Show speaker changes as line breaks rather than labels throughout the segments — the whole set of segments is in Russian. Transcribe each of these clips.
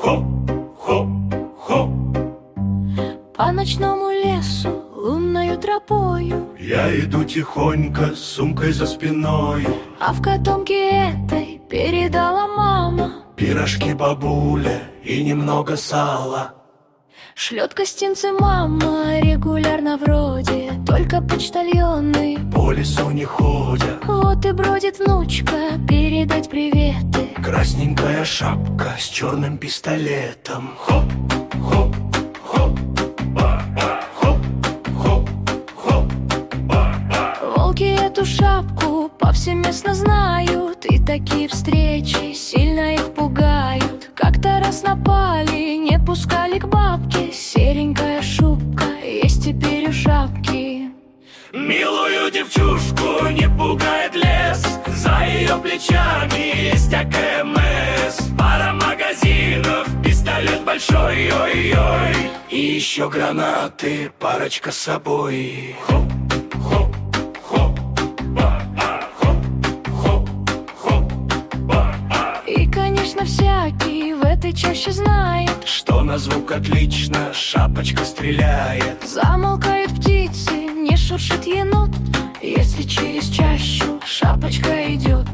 хоп, хоп, хоп.
По ночному лесу, лунною тропою
Я иду тихонько с сумкой за спиною.
А в котомке этой передала мама
Пирожки бабуля и немного сала.
шлет гостинцы мама регулярно вроде, только почтальоны
По лесу не ходят.
вот и бродит внучка передать приветы.
Красненькая шапка с черным пистолетом. Хоп, хоп, хоп, ба-ба, хоп, хоп, хоп, ба-ба.
Волки эту шапку повсеместно знают, и такие встречи сильно их пугают. Как-то раз напали, не пускали к бабке, серенькая шубка есть теперь у шапки.
Милую девчушку не пугает лес, за ее плечами есть АКМС. Пара магазинов, пистолет большой, ой-ой. И еще гранаты, парочка с собой. Хоп, хоп, хоп, ба-а, хоп, хоп, хоп, ба-а.
И, конечно, всякий в этой чаще знает,
Что на звук отлично шапочка стреляет.
замолкают птицы, не шуршит енот, если через чащу шапочка идет.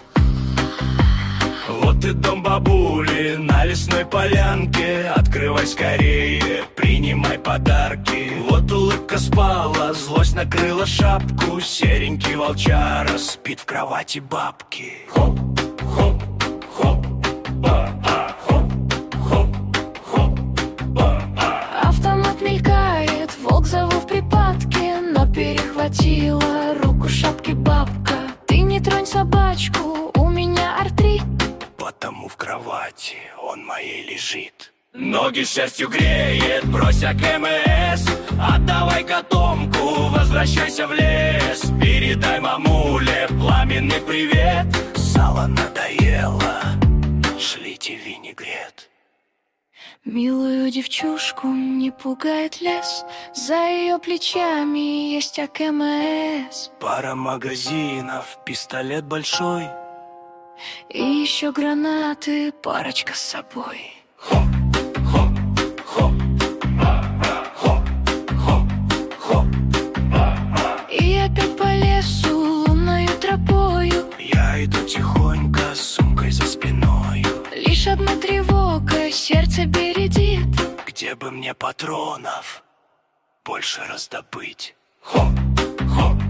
Вот и дом бабули на лесной полянке. Открывай скорее, принимай подарки. Вот улыбка спала, злость накрыла шапку. Серенький волчара спит в кровати бабки. Хоп, хоп, хоп, ба-а, хоп, хоп, хоп, ба-а.
Автомат мелькает, волк зову в припадке, но перехватила руку шапки бабка. Ты не тронь собачку, у меня артрит.
Потому в кровати он моей лежит. Ноги счастью греет, брось АКМС. Отдавай котомку, возвращайся в лес. Передай мамуле пламенный привет. Сало надоело, шлите винегрет.
Милую девчушку не пугает лес, за ее плечами есть АКМС.
Пара магазинов, пистолет большой.
И еще гранаты, парочка с собой.
Хоп, хоп, хоп, ба-ба, хоп, хоп, хоп, ба-ба.
И опять по лесу лунною тропою
Я иду тихонько с сумкой за спиною.
лишь одна тревога сердце бередит.
Где бы мне патронов больше раздобыть? Хоп, хоп,